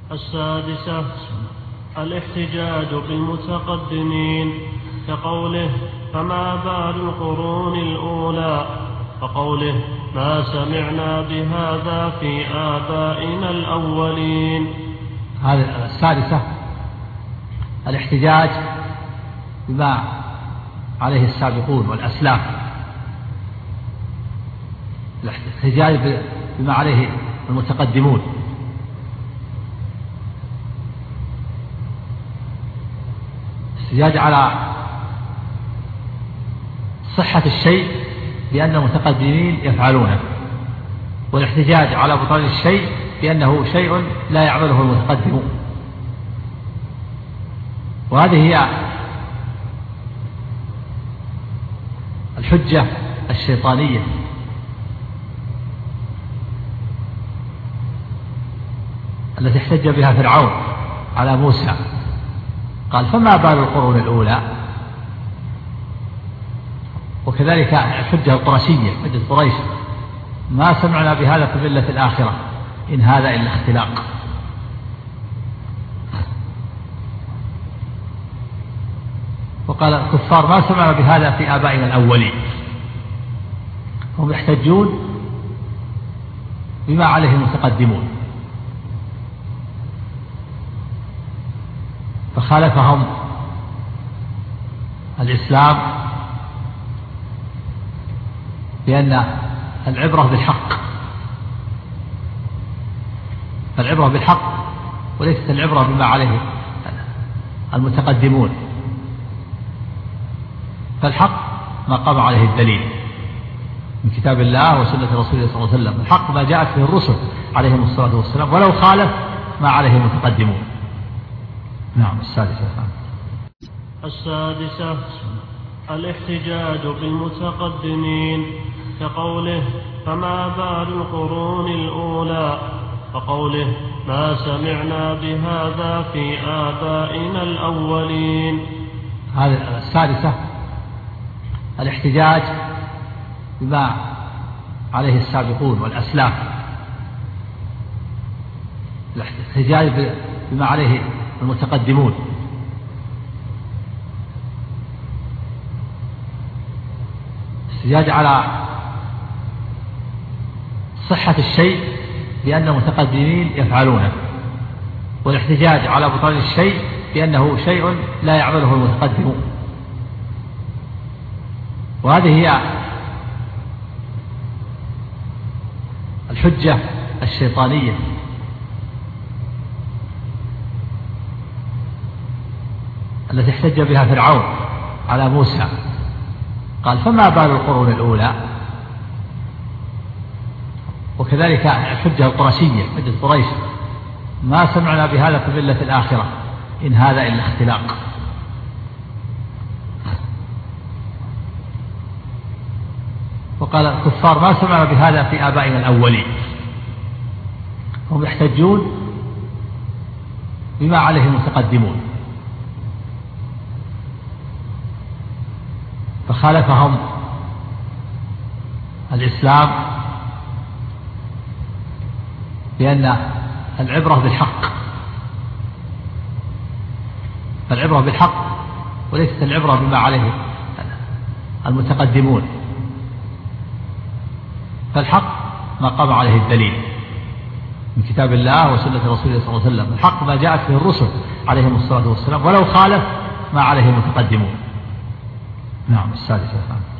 السادسة الاحتجاج بالمتقدمين كقوله فما بال القرون الأولى، وقوله ما سمعنا بهذا في آبائنا الأولين. هذه السادسة الاحتجاج بما عليه السابقون والأسلاف، الاحتجاج بما عليه المتقدمون، الاحتجاج على صحة الشيء بأن المتقدمين يفعلونه، والاحتجاج على بطلان الشيء بأنه شيء لا يعمله المتقدمون. وهذه هي الحجة الشيطانية التي احتج بها فرعون على موسى، قال فما بال القرون الأولى. وكذلك الحجة القرشية، حجة قريش، ما سمعنا بهذا في الملة الآخرة إن هذا إلا اختلاق. وقال الكفار ما سمعنا بهذا في آبائنا الأولين. هم يحتجون بما عليه المتقدمون، فخالفهم الإسلام بأن العبرة بالحق، العبرة بالحق وليست العبرة بما عليه المتقدمون، فالحق ما قام عليه الدليل من كتاب الله وسنة رسوله صلى الله عليه وسلم، الحق ما جاءت به الرسل عليهم الصلاة والسلام، ولو خالف ما عليه المتقدمون. نعم. السادسة الاحتجاج بالمتقدمين كقوله فما بال القرون الأولى، وقوله ما سمعنا بهذا في آبائنا الأولين. هذه السادسة الاحتجاج بما عليه السابقون والأسلاف، الاحتجاج بما عليه المتقدمون، الاحتجاج على صحة الشيء بأن المتقدمين يفعلونه، والاحتجاج على بطلان الشيء بأنه شيء لا يعمله المتقدمون. وهذه هي الحجة الشيطانية التي احتج بها فرعون على موسى، قال فما بال القرون الأولى. وكذلك الحجة القرشية، حجة قريش، ما سمعنا بهذا في الملة الآخرة إن هذا إلا اختلاق. وقال الكفار ما سمعنا بهذا في آبائنا الأولين. هم يحتجون بما عليه المتقدمون، فخالفهم الإسلام بأن العبرة بالحق، فالعبرة بالحق وليست العبرة بما عليه المتقدمون، فالحق ما قام عليه الدليل من كتاب الله وسنة رسوله صلى الله عليه وسلم، الحق ما جاءت به الرسل عليهم الصلاة والسلام، ولو خالف ما عليه المتقدمون. نعم. السادسة.